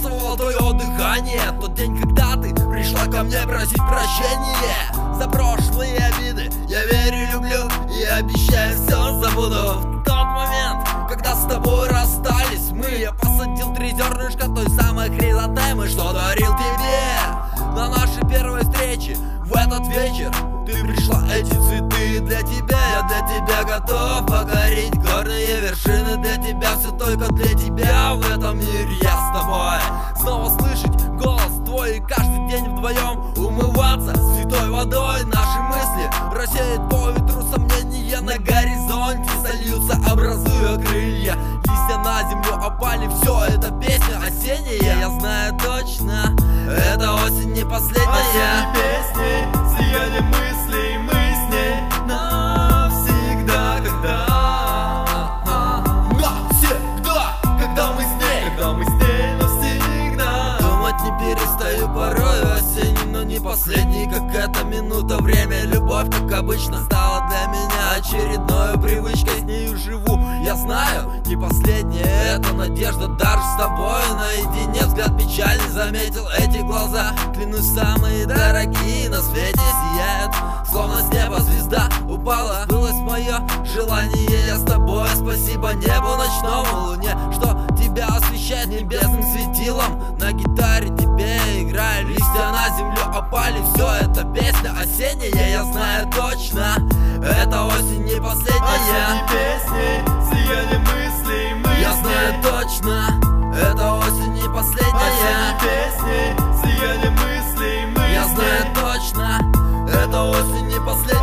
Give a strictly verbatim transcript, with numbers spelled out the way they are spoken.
чувствовала твое дыхание. Тот день, когда ты пришла ко мне просить прощения за прошлые обиды. Я верю, люблю и обещаю, все забуду. В тот момент, когда с тобой расстались мы, я посадил три зернышка той самой хризантемы, что дарил тебе на нашей первой встрече. В этот вечер ты пришла, эти цветы для тебя. Я для тебя готов покорить горные вершины. Для тебя все только для тебя. В этом мире я с тобой. Снова слышать голос твой и каждый день вдвоем умываться святой водой. Наши мысли рассеют по ветру сомнения. На горизонте сольются, образуя крылья. Листья на землю опали, все это песня осенняя. Я знаю точно, эта осень не последняя. Осенней песней сияние мыслей, мы с ней навсегда. Когда Навсегда, когда мы с ней, Когда мы с ней навсегда. думать не перестаю порою. Осенний, но не последний, как эта минута. Время, любовь, как обычно, стала для меня очередной привычкой. С нею живу, я знаю, не последняя эта надежда. Даже с тобой наедине взгляд печальный заметил эти глаза. Клянусь, самые дорогие на свете сияют, словно с неба звезда упала. Сбылось мое желание, я с тобой. Спасибо небу ночному, луне, что тебя освещает небесным светилом. На гитаре тебе играю, листья на землю опали. Все это песня осенняя, я знаю точно, эта осень не последняя. Осенней песней сияние мыслей, мы Я с знаю ней. точно, эта осень не последняя. Осенней песней сияние мыслей, мы Я с знаю ней. точно, эта осень не последняя.